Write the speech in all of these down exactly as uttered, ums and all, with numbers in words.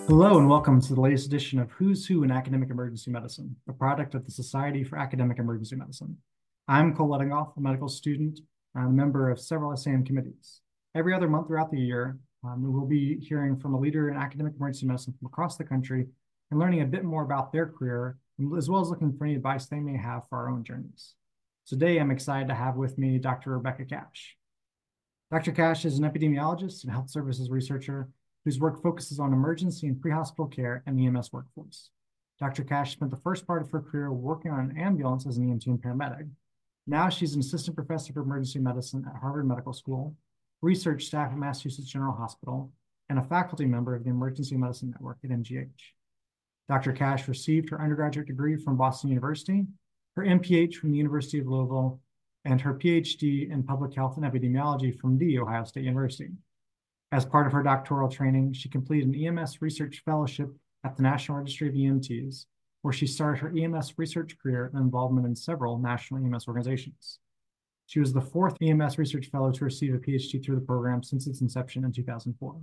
Hello and welcome to the latest edition of Who's Who in Academic Emergency Medicine, a product of the Society for Academic Emergency Medicine. I'm Cole Lettingoff, a medical student and a member of several S A M committees. Every other month throughout the year, um, we will be hearing from a leader in academic emergency medicine from across the country and learning a bit more about their career, as well as looking for any advice they may have for our own journeys. Today, I'm excited to have with me Doctor Rebecca Cash. Doctor Cash is an epidemiologist and health services researcher whose work focuses on emergency and pre-hospital care and the E M S workforce. Doctor Cash spent the first part of her career working on an ambulance as an E M T and paramedic. Now she's an assistant professor for emergency medicine at Harvard Medical School, research staff at Massachusetts General Hospital, and a faculty member of the Emergency Medicine Network at M G H. Doctor Cash received her undergraduate degree from Boston University, her M P H from the University of Louisville, and her P H D in public health and epidemiology from The Ohio State University. As part of her doctoral training, she completed an E M S research fellowship at the National Registry of E M Ts, where she started her E M S research career and involvement in several national E M S organizations. She was the fourth E M S research fellow to receive a P H D through the program since its inception in two thousand four.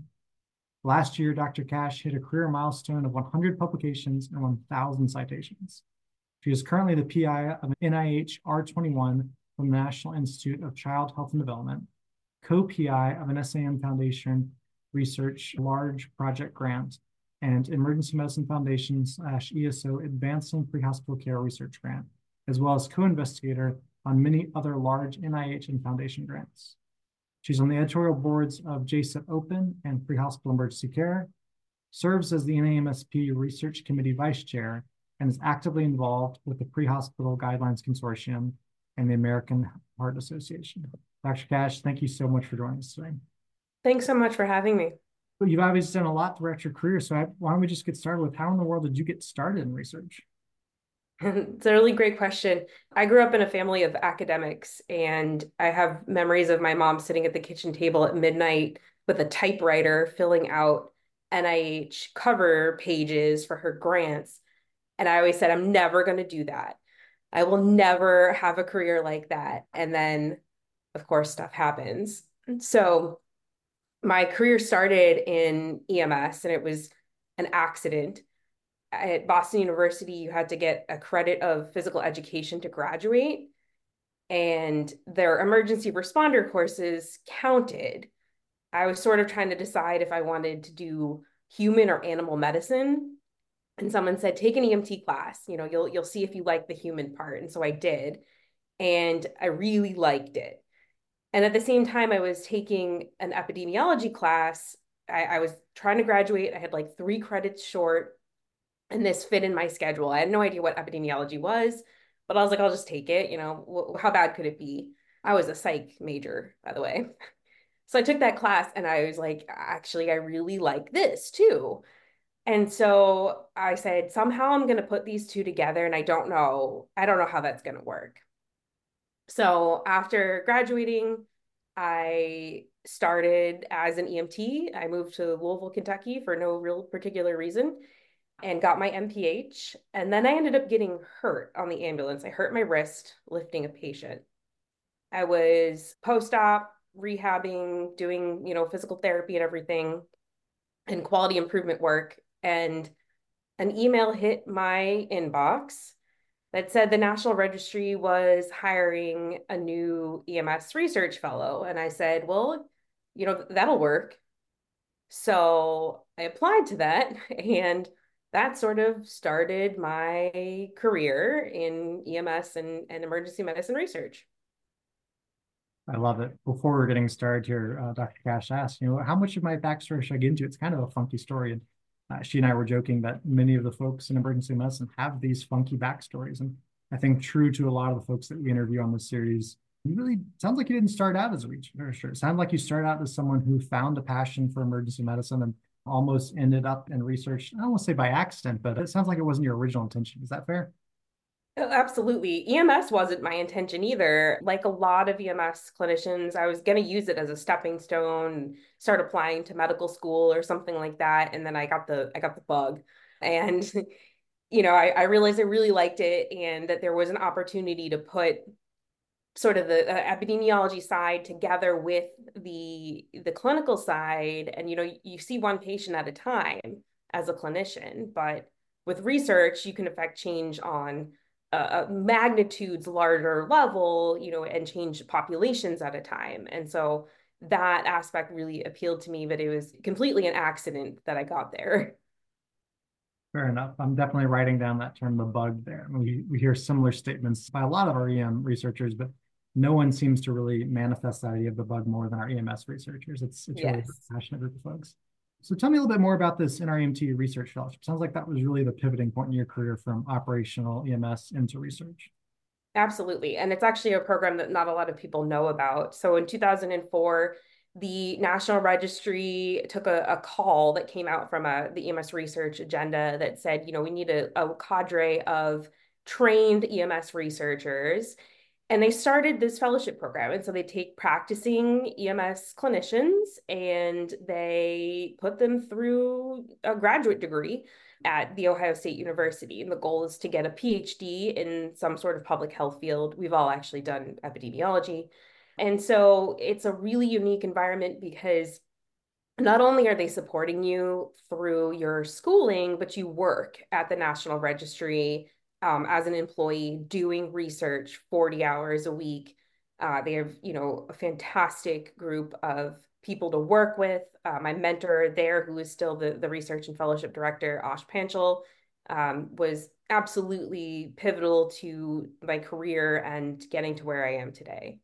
Last year, Doctor Cash hit a career milestone of one hundred publications and one thousand citations. She is currently the P I of an N I H R twenty-one from the National Institute of Child Health and Development, co-P I of an S A M Foundation Research Large Project Grant, and Emergency Medicine Foundation slash E S O Advancing Pre-Hospital Care Research Grant, as well as co-investigator on many other large N I H and foundation grants. She's on the editorial boards of J C E P Open and Pre-Hospital Emergency Care, serves as the N A M S P Research Committee Vice Chair, and is actively involved with the Pre-Hospital Guidelines Consortium and the American Heart Association. Doctor Cash, thank you so much for joining us today. Thanks so much for having me. Well, you've obviously done a lot throughout your career, so I, why don't we just get started with how in the world did you get started in research? It's a really great question. I grew up in a family of academics, and I have memories of my mom sitting at the kitchen table at midnight with a typewriter filling out N I H cover pages for her grants. And I always said, I'm never going to do that. I will never have a career like that. And then, of course, stuff happens. So my career started in E M S, and it was an accident. At Boston University, you had to get a credit of physical education to graduate, and their emergency responder courses counted. I was sort of trying to decide if I wanted to do human or animal medicine, and someone said, take an E M T class. You know, you'll you'll see if you like the human part. And so I did, and I really liked it. And at the same time, I was taking an epidemiology class. I, I was trying to graduate. I had like three credits short, and this fit in my schedule. I had no idea what epidemiology was, but I was like, I'll just take it. You know, how bad could it be? I was a psych major, by the way. So I took that class, and I was like, actually, I really like this too. And so I said, somehow I'm going to put these two together, and I don't know, I don't know how that's going to work. So after graduating, I started as an E M T. I moved to Louisville, Kentucky for no real particular reason and got my M P H. And then I ended up getting hurt on the ambulance. I hurt my wrist lifting a patient. I was post-op, rehabbing, doing, you know, physical therapy and everything, and quality improvement work. And an email hit my inbox that said the National Registry was hiring a new E M S research fellow. And I said, well, you know, that'll work. So I applied to that, and that sort of started my career in E M S and, and emergency medicine research. I love it. Before we're getting started here, uh, Doctor Cash asked, you know, how much of my backstory should I get into? It's kind of a funky story. And uh, she and I were joking that many of the folks in emergency medicine have these funky backstories. And I think true to a lot of the folks that we interview on this series, you really sounds like you didn't start out as a researcher. It sounded like you started out as someone who found a passion for emergency medicine and almost ended up in research. I don't want to say by accident, but it sounds like it wasn't your original intention. Is that fair? Oh, absolutely. E M S wasn't my intention either. Like a lot of E M S clinicians, I was going to use it as a stepping stone, start applying to medical school or something like that. And then I got the I got the bug. And you know, I, I realized I really liked it, and that there was an opportunity to put sort of the uh, epidemiology side together with the the clinical side. And you know, you see one patient at a time as a clinician. But with research, you can affect change on a, a magnitudes larger level, you know, and change populations at a time. And so that aspect really appealed to me, but it was completely an accident that I got there. Fair enough. I'm definitely writing down that term, the bug there. We, we hear similar statements by a lot of our E M researchers, but no one seems to really manifest that idea of the bug more than our E M S researchers. It's, it's really a Yes. passionate group of folks. So tell me a little bit more about this N R E M T research fellowship. Sounds like that was really the pivoting point in your career from operational E M S into research. Absolutely. And it's actually a program that not a lot of people know about. So in two thousand four, the National Registry took a, a call that came out from a, the E M S research agenda that said, you know, we need a, a cadre of trained E M S researchers. And they started this fellowship program. And so they take practicing E M S clinicians and they put them through a graduate degree at The Ohio State University. And the goal is to get a PhD in some sort of public health field. We've all actually done epidemiology. And so it's a really unique environment because not only are they supporting you through your schooling, but you work at the National Registry um, as an employee doing research forty hours a week. Uh, they have, you know, a fantastic group of people to work with. Uh, my mentor there, who is still the, the research and fellowship director, Ash Panchal, um, was absolutely pivotal to my career and getting to where I am today.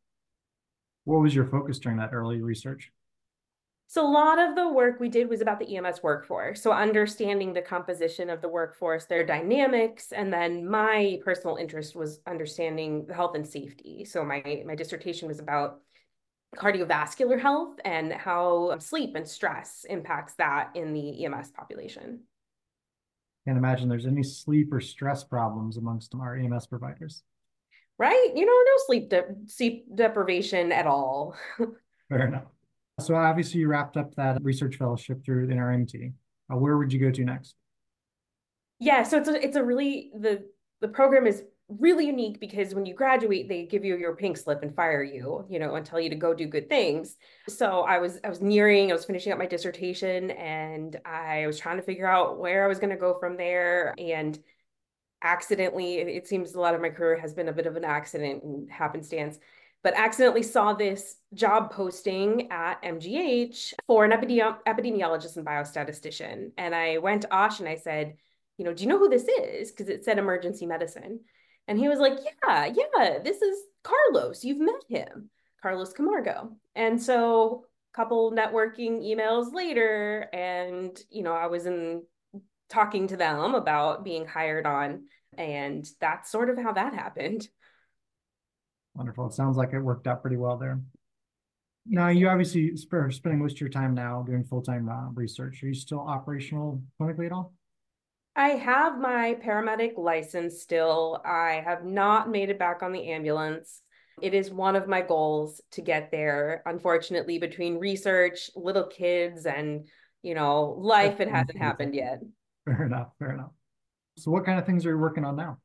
What was your focus during that early research? So a lot of the work we did was about the E M S workforce. So understanding the composition of the workforce, their dynamics, and then my personal interest was understanding the health and safety. So my, my dissertation was about cardiovascular health and how sleep and stress impacts that in the E M S population. Can't imagine there's any sleep or stress problems amongst our E M S providers. Right? You know, no sleep de sleep deprivation at all. Fair enough. So obviously you wrapped up that research fellowship through the N R M T. Uh, where would you go to next? Yeah, so it's a, it's a really the the program is really unique because when you graduate, they give you your pink slip and fire you, you know, and tell you to go do good things. So I was I was nearing, I was finishing up my dissertation and I was trying to figure out where I was going to go from there. And accidentally, it, it seems a lot of my career has been a bit of an accident and happenstance, but accidentally saw this job posting at M G H for an epidemi epidemiologist and biostatistician. And I went to Osh and I said, you know, do you know who this is? Because it said emergency medicine. And he was like, yeah, yeah, this is Carlos. You've met him, Carlos Camargo. And so a couple networking emails later, and, you know, I was in talking to them about being hired on. And that's sort of how that happened. Wonderful. It sounds like it worked out pretty well there. Now, you obviously are spending most of your time now doing full-time uh, research. Are you still operational clinically at all? I have my paramedic license still. I have not made it back on the ambulance. It is one of my goals to get there. Unfortunately, between research, little kids, and, you know, life, it hasn't happened yet. Fair enough. Fair enough. So what kind of things are you working on now?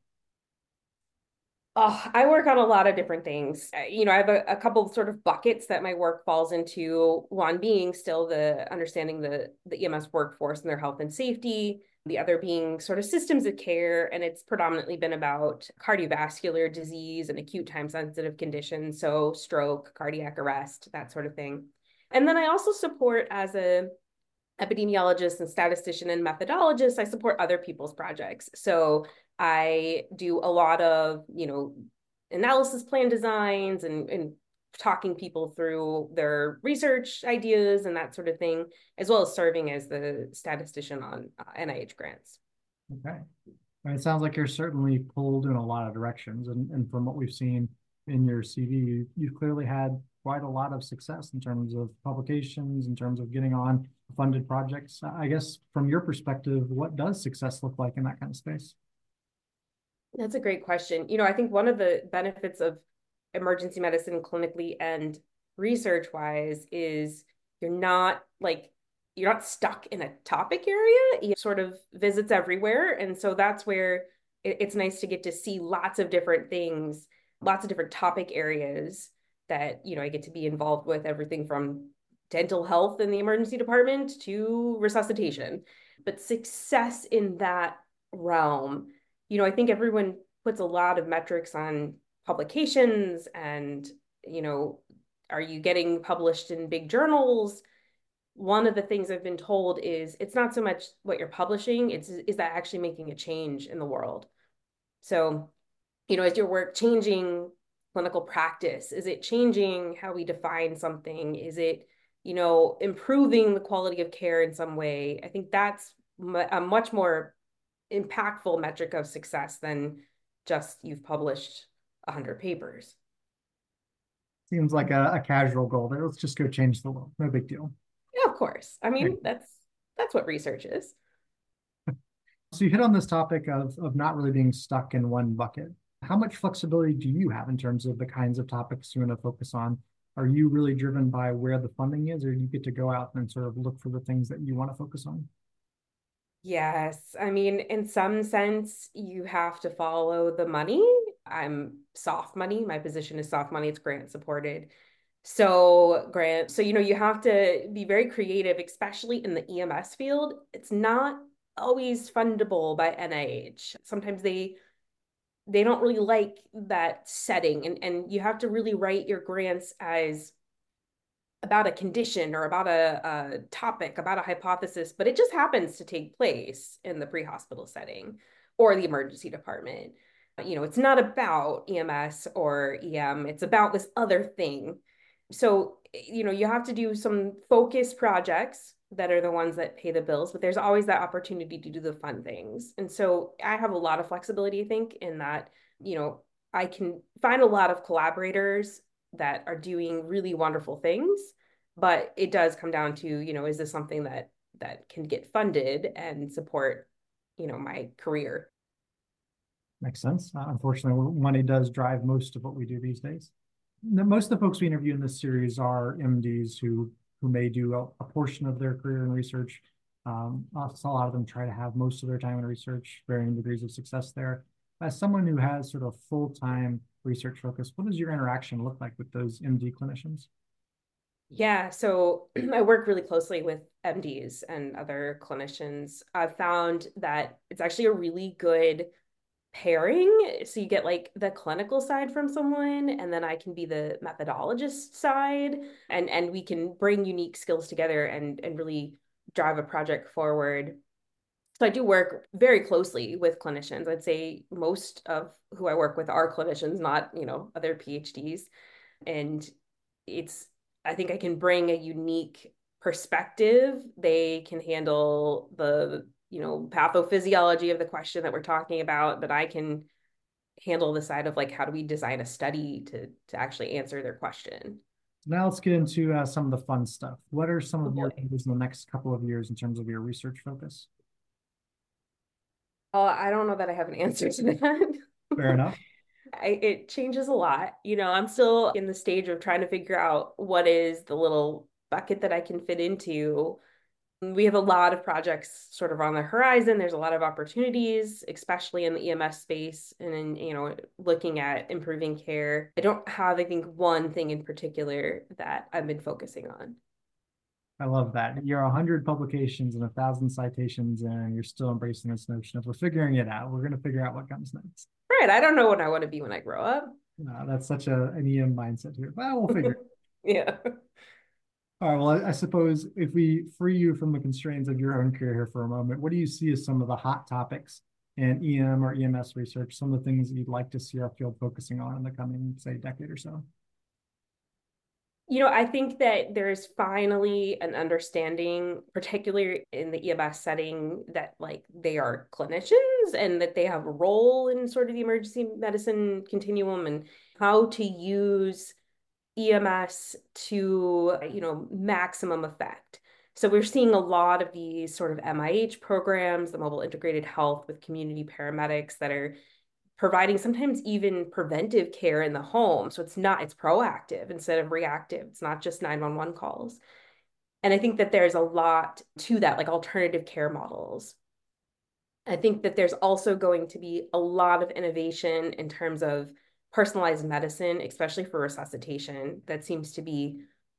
Oh, I work on a lot of different things. Uh, You know, I have a, a couple of sort of buckets that my work falls into. One being still the understanding the, the E M S workforce and their health and safety. The other being sort of systems of care. And it's predominantly been about cardiovascular disease and acute time sensitive conditions. So stroke, cardiac arrest, that sort of thing. And then I also support as a epidemiologist and statistician and methodologist, I support other people's projects. So I do a lot of, you know, analysis plan designs and, and talking people through their research ideas and that sort of thing, as well as serving as the statistician on uh, N I H grants. Okay. And it sounds like you're certainly pulled in a lot of directions. And, and from what we've seen in your C V, you, you've clearly had quite a lot of success in terms of publications, in terms of getting on funded projects. I guess from your perspective, what does success look like in that kind of space? That's a great question. You know, I think one of the benefits of emergency medicine clinically and research wise is you're not like you're not stuck in a topic area. You sort of visits everywhere. And so that's where it, it's nice to get to see lots of different things, lots of different topic areas that, you know, I get to be involved with everything from dental health in the emergency department to resuscitation. But success in that realm, you know, I think everyone puts a lot of metrics on publications and, you know, are you getting published in big journals? One of the things I've been told is it's not so much what you're publishing, it's is that actually making a change in the world. So, you know, is your work changing clinical practice? Is it changing how we define something? Is it, you know, improving the quality of care in some way? I think that's a much more impactful metric of success than just you've published one hundred papers. Seems like a, a casual goal there. Let's just go change the world. No big deal. Yeah, of course. I Right. mean, that's that's what research is. So you hit on this topic of, of not really being stuck in one bucket. How much flexibility do you have in terms of the kinds of topics you want to focus on? Are you really driven by where the funding is, or do you get to go out and sort of look for the things that you want to focus on? Yes. I mean, in some sense, you have to follow the money. I'm soft money. My position is soft money. It's grant supported. So, grant, so, you know, you have to be very creative, especially in the E M S field. It's not always fundable by N I H. Sometimes they they don't really like that setting, and and you have to really write your grants as about a condition or about a, a topic, about a hypothesis, but it just happens to take place in the pre-hospital setting or the emergency department. You know, it's not about E M S or E M, it's about this other thing. So, you know, you have to do some focused projects that are the ones that pay the bills, but there's always that opportunity to do the fun things. And so I have a lot of flexibility, I think, in that, you know, I can find a lot of collaborators that are doing really wonderful things, but it does come down to, you know, is this something that that can get funded and support, you know, my career? Makes sense. Uh, unfortunately, money does drive most of what we do these days. Most of the folks we interview in this series are M Ds who who may do a, a portion of their career in research. Um, a lot of them try to have most of their time in research, varying degrees of success there. As someone who has sort of full-time research focus, what does your interaction look like with those M D clinicians? Yeah, so I work really closely with M Ds and other clinicians. I've found that it's actually a really good pairing. So you get like the clinical side from someone, and then I can be the methodologist side, and and we can bring unique skills together and and really drive a project forward. So I do work very closely with clinicians. I'd say most of who I work with are clinicians, not, you know, other PhDs. And it's, I think I can bring a unique perspective. They can handle the, you know, pathophysiology of the question that we're talking about, but I can handle the side of like, how do we design a study to to actually answer their question? Now let's get into uh, some of the fun stuff. What are some Oh of your boy. goals in the next couple of years in terms of your research focus? Oh, I don't know that I have an answer to that. Fair enough. I, it changes a lot. You know, I'm still in the stage of trying to figure out what is the little bucket that I can fit into. We have a lot of projects sort of on the horizon. There's a lot of opportunities, especially in the E M S space and in, you know, looking at improving care. I don't have, I think, one thing in particular that I've been focusing on. I love that. You're a hundred publications and a thousand citations, and you're still embracing this notion of we're figuring it out. We're going to figure out what comes next. Right. I don't know what I want to be when I grow up. Uh, that's such a an E M mindset here. Well, we'll figure it Yeah. out. All right. Well, I, I suppose if we free you from the constraints of your own career here for a moment, what do you see as some of the hot topics in E M or E M S research? Some of the things that you'd like to see our field focusing on in the coming, say, decade or so? You know, I think that there's finally an understanding, particularly in the E M S setting, that like they are clinicians and that they have a role in sort of the emergency medicine continuum and how to use E M S to, you know, maximum effect. So we're seeing a lot of these sort of M I H programs, the mobile integrated health with community paramedics that are providing sometimes even preventive care in the home. So it's not, it's proactive instead of reactive. It's not just nine one one calls. And I think that there's a lot to that, like alternative care models. I think that there's also going to be a lot of innovation in terms of personalized medicine, especially for resuscitation. That seems to be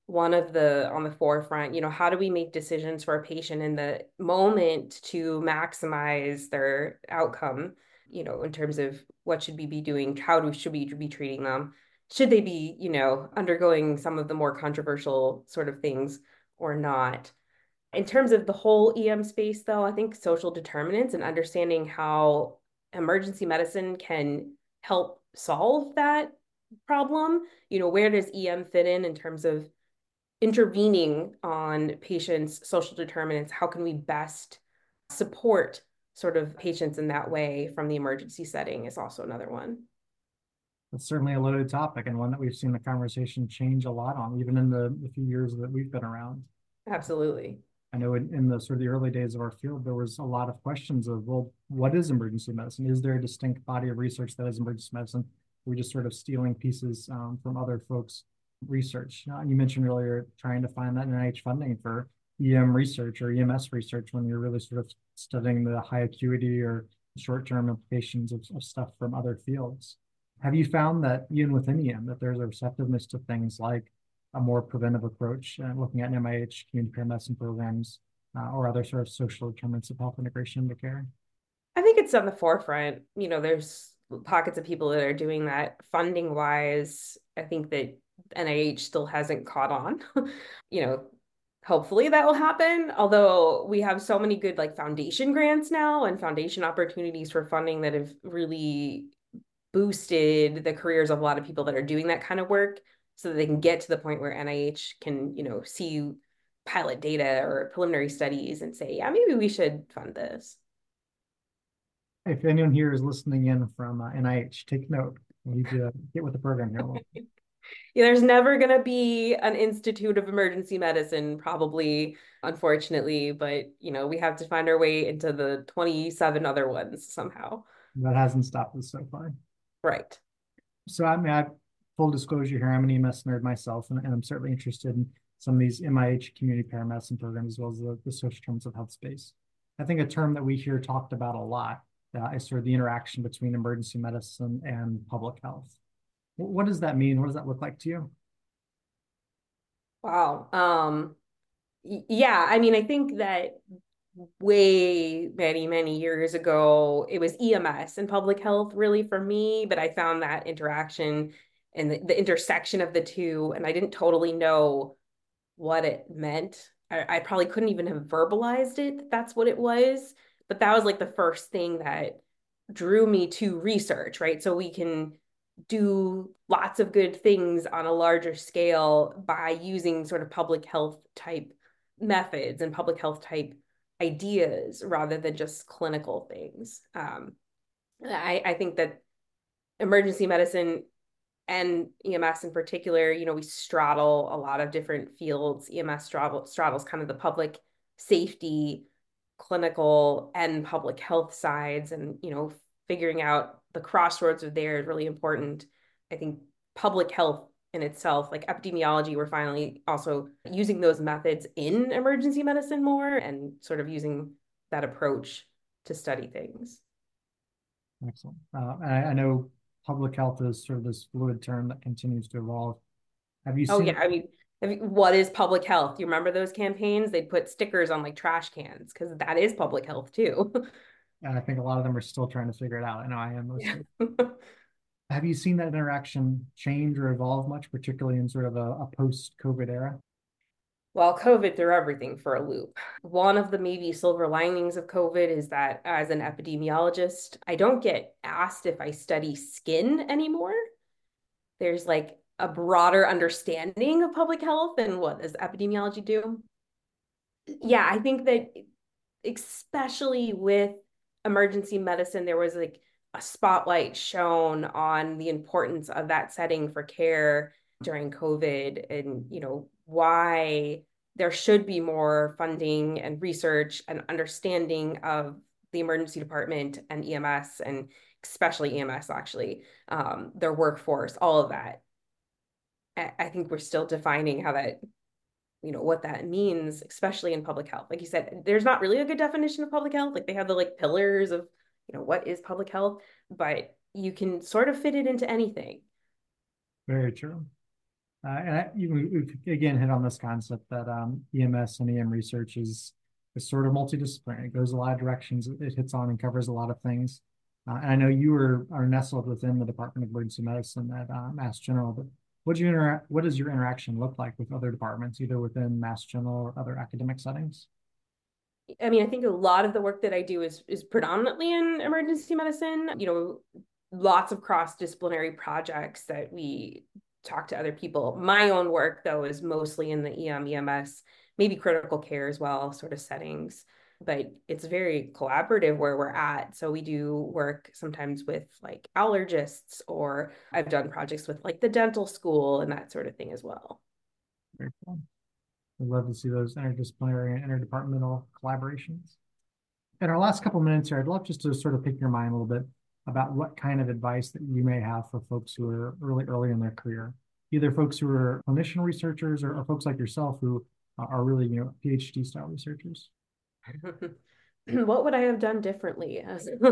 one of the on the forefront. You know, how do we make decisions for a patient in the moment to maximize their outcome, you know, in terms of what should we be doing, how do should we be treating them? Should they be, you know, undergoing some of the more controversial sort of things or not? In terms of the whole E M space, though, I think social determinants and understanding how emergency medicine can help solve that problem. You know, where does E M fit in in terms of intervening on patients' social determinants? How can we best support sort of patients in that way from the emergency setting is also another one. It's certainly a loaded topic and one that we've seen the conversation change a lot on, even in the, the few years that we've been around. Absolutely. I know in, in the sort of the early days of our field, there was a lot of questions of, well, what is emergency medicine? Is there a distinct body of research that is emergency medicine? We're just sort of stealing pieces um, from other folks' research. Uh, you mentioned earlier trying to find that N I H funding for E M research or E M S research when you're really sort of studying the high acuity or short-term implications of, of stuff from other fields. Have you found that even within E M that there's a receptiveness to things like a more preventive approach, uh, looking at N I H community care medicine programs uh, or other sort of social determinants of health integration into care? I think it's on the forefront. You know, there's pockets of people that are doing that funding wise. I think that N I H still hasn't caught on. You know, hopefully that will happen. Although we have so many good like foundation grants now and foundation opportunities for funding that have really boosted the careers of a lot of people that are doing that kind of work so that they can get to the point where N I H can, you know, see pilot data or preliminary studies and say, yeah, maybe we should fund this. If anyone here is listening in from uh, N I H, take note. We need to get with the program here a little. Yeah, there's never going to be an Institute of Emergency Medicine, probably, unfortunately, but you know, we have to find our way into the twenty-seven other ones somehow. That hasn't stopped us so far. Right. So I mean, I full disclosure here, I'm an E M S nerd myself, and, and I'm certainly interested in some of these M I H community paramedicine programs as well as the, the social terms of health space. I think a term that we hear talked about a lot uh, is sort of the interaction between emergency medicine and public health. What does that mean? What does that look like to you? Wow. Um, yeah, I mean, I think that way many, many years ago, it was E M S and public health really for me, but I found that interaction and the, the intersection of the two, and I didn't totally know what it meant. I, I probably couldn't even have verbalized it that that's what it was, but that was like the first thing that drew me to research, right? So we can do lots of good things on a larger scale by using sort of public health type methods and public health type ideas rather than just clinical things. Um, I, I think that emergency medicine and E M S in particular, you know, we straddle a lot of different fields. E M S straddle, straddles kind of the public safety, clinical, and public health sides. And, you know, figuring out the crossroads of there is really important. I think public health in itself, like epidemiology, we're finally also using those methods in emergency medicine more and sort of using that approach to study things. Excellent. Uh, I, I know public health is sort of this fluid term that continues to evolve. Have you Oh seen yeah, I mean, what is public health? You remember those campaigns? They'd put stickers on like trash cans because that is public health too. And I think a lot of them are still trying to figure it out. I know I am Yeah. mostly. Have you seen that interaction change or evolve much, particularly in sort of a, a post-COVID era? Well, COVID threw everything for a loop. One of the maybe silver linings of COVID is that as an epidemiologist, I don't get asked if I study skin anymore. There's like a broader understanding of public health and what does epidemiology do? Yeah, I think that especially with emergency medicine, there was like a spotlight shown on the importance of that setting for care during COVID and, you know, why there should be more funding and research and understanding of the emergency department and E M S and especially E M S actually, um, their workforce, all of that. I, I think we're still defining how that you know what that means, especially in public health. Like you said, there's not really a good definition of public health. Like they have the like pillars of, you know, what is public health, but you can sort of fit it into anything. Very true. Uh, and I, you, we again hit on this concept that um, E M S and E M research is, is sort of multidisciplinary. It goes a lot of directions. It hits on and covers a lot of things. Uh, and I know you are, are nestled within the Department of Emergency Medicine at uh, Mass General, but what do you interact, what does your interaction look like with other departments, either within Mass General or other academic settings? I mean, I think a lot of the work that I do is is predominantly in emergency medicine. You know, lots of cross-disciplinary projects that we talk to other people. My own work, though, is mostly in the E M, E M S, maybe critical care as well, sort of settings. But it's very collaborative where we're at. So we do work sometimes with like allergists, or I've done projects with like the dental school and that sort of thing as well. Very cool. I'd love to see those interdisciplinary and interdepartmental collaborations. In our last couple minutes here, I'd love just to sort of pick your mind a little bit about what kind of advice that you may have for folks who are really early in their career, either folks who are clinician researchers or, or folks like yourself who are really, you know, PhD style researchers. What would I have done differently?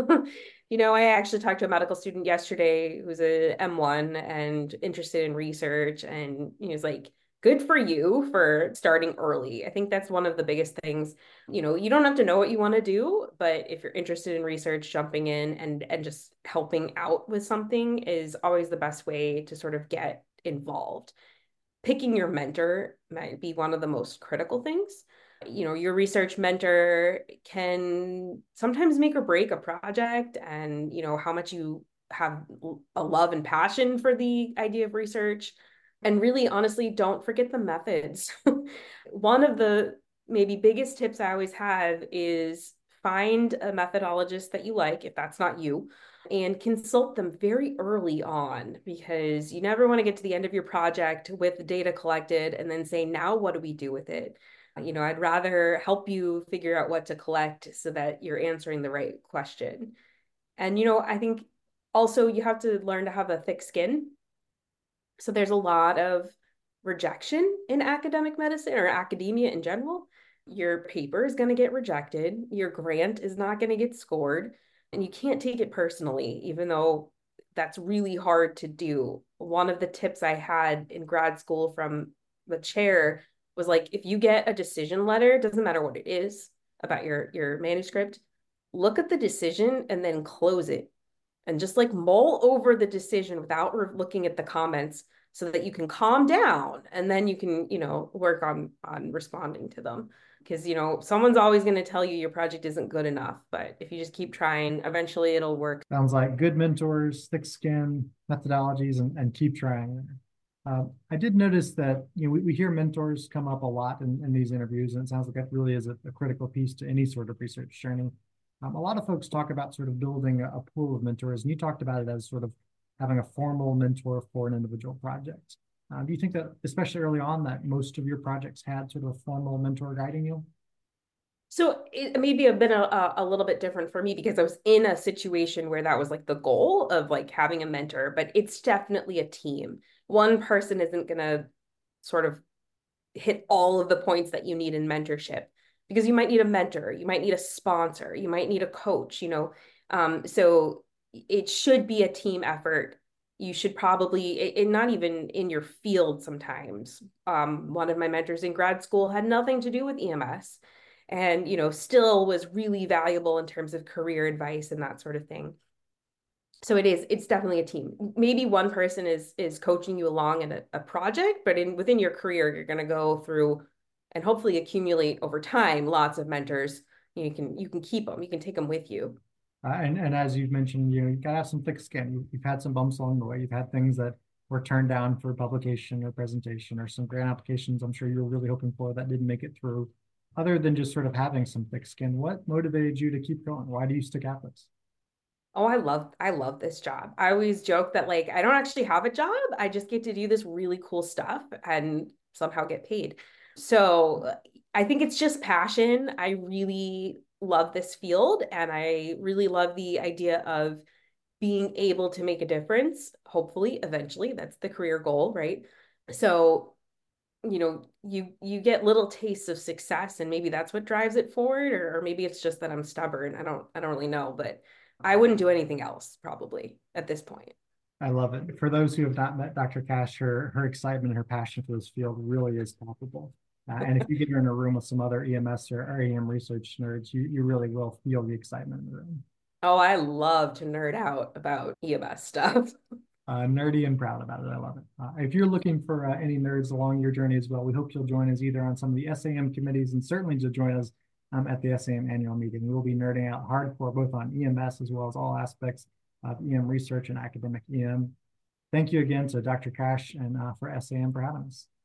You know, I actually talked to a medical student yesterday who's a M one and interested in research, and he was like, good for you for starting early. I think that's one of the biggest things. You know, you don't have to know what you want to do, but if you're interested in research, jumping in and and just helping out with something is always the best way to sort of get involved. Picking your mentor might be one of the most critical things. You know, your research mentor can sometimes make or break a project, and, you know, how much you have a love and passion for the idea of research. And really, honestly, don't forget the methods. One of the maybe biggest tips I always have is find a methodologist that you like, if that's not you, and consult them very early on, because you never want to get to the end of your project with the data collected and then say, now what do we do with it? You know, I'd rather help you figure out what to collect so that you're answering the right question. And, you know, I think also you have to learn to have a thick skin. So there's a lot of rejection in academic medicine or academia in general. Your paper is going to get rejected. Your grant is not going to get scored. And you can't take it personally, even though that's really hard to do. One of the tips I had in grad school from the chair was like, if you get a decision letter, it doesn't matter what it is about your, your manuscript, look at the decision and then close it, and just like mull over the decision without looking at the comments so that you can calm down, and then you can, you know, work on on responding to them. Because, you know, someone's always going to tell you your project isn't good enough, but if you just keep trying, eventually it'll work. Sounds like good mentors, thick skin, methodologies, and, and keep trying. Uh, I did notice that, you know, we, we hear mentors come up a lot in, in these interviews, and it sounds like that really is a, a critical piece to any sort of research journey. Um, a lot of folks talk about sort of building a, a pool of mentors, and you talked about it as sort of having a formal mentor for an individual project. Uh, do you think that, especially early on, that most of your projects had sort of a formal mentor guiding you? So it maybe have been a, a little bit different for me because I was in a situation where that was like the goal of like having a mentor, but it's definitely a team. One person isn't going to sort of hit all of the points that you need in mentorship, because you might need a mentor, you might need a sponsor, you might need a coach, you know. Um, so it should be a team effort. You should probably, it, not even in your field sometimes. Um, one of my mentors in grad school had nothing to do with E M S, and, you know, still was really valuable in terms of career advice and that sort of thing. So it is, it's definitely a team. Maybe one person is is coaching you along in a, a project, but in within your career, you're going to go through and hopefully accumulate over time lots of mentors. You can you can keep them, you can take them with you. Uh, and, and as you've mentioned, you know, you gotta have some thick skin. You, you've had some bumps along the way. You've had things that were turned down for publication or presentation, or some grant applications I'm sure you were really hoping for that didn't make it through. Other than just sort of having some thick skin, what motivated you to keep going? Why do you stick at this? Oh, I love I love this job. I always joke that like I don't actually have a job. I just get to do this really cool stuff and somehow get paid. So I think it's just passion. I really love this field, and I really love the idea of being able to make a difference, hopefully, eventually. That's the career goal, right? So, you know, you you get little tastes of success, and maybe that's what drives it forward, or, or maybe it's just that I'm stubborn. I don't I don't really know, but I wouldn't do anything else probably at this point. I love it. For those who have not met Doctor Cash, her her excitement and her passion for this field really is palpable. Uh, and if you get her in a room with some other E M S or, or E M research nerds, you, you really will feel the excitement in the room. Oh, I love to nerd out about E M S stuff. Uh, nerdy and proud about it. I love it. Uh, if you're looking for uh, any nerds along your journey as well, we hope you'll join us either on some of the S A M committees and certainly to join us um, at the S A M annual meeting. We will be nerding out hardcore both on E M S as well as all aspects of E M research and academic E M. Thank you again to Doctor Cash and uh, for S A M for having us.